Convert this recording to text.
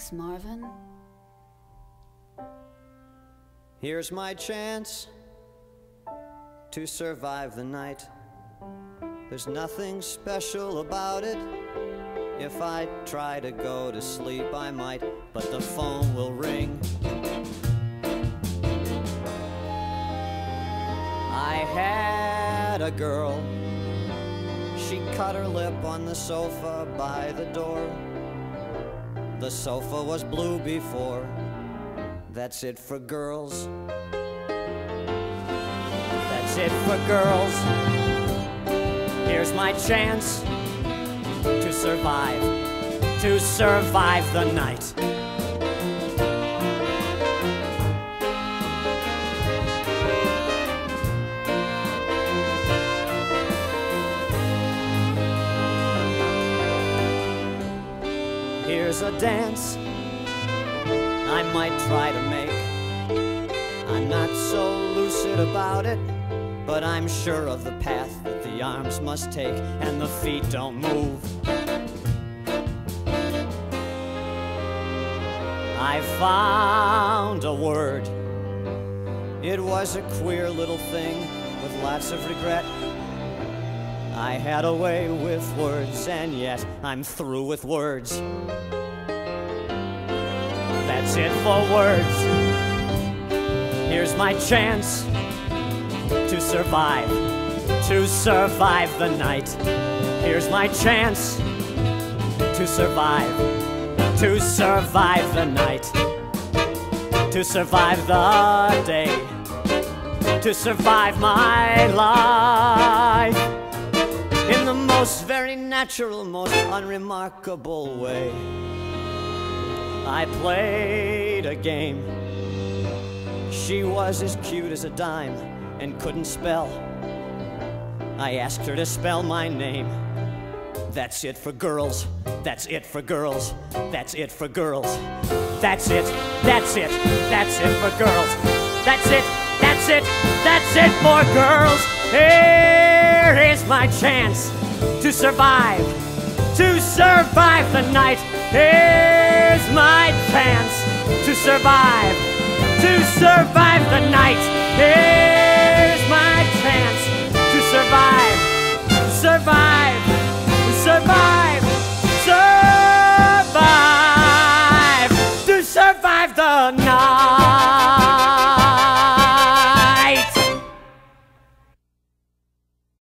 Thanks, Marvin. Here's my chance to survive the night. There's nothing special about it. If I try to go to sleep, I might, but the phone will ring. I had a girl. She cut her lip on the sofa by the door. The sofa was blue before. That's it for girls. That's it for girls. Here's my chance to survive the night. Here's a dance I might try to make. I'm not so lucid about it, but I'm sure of the path that the arms must take and the feet don't move. I found a word. It was a queer little thing with lots of regret. I had a way with words, and yet I'm through with words. That's it for words. Here's my chance to survive the night. Here's my chance to survive the night, to survive the day, to survive my life in the most very natural, most unremarkable way. I played a game. She was as cute as a dime and couldn't spell. I asked her to spell my name. That's it for girls. That's it for girls. That's it for girls. That's it. That's it. That's it for girls. That's it. That's it. That's it for girls. Here is my chance to survive the night. Here's my chance to survive the night. Here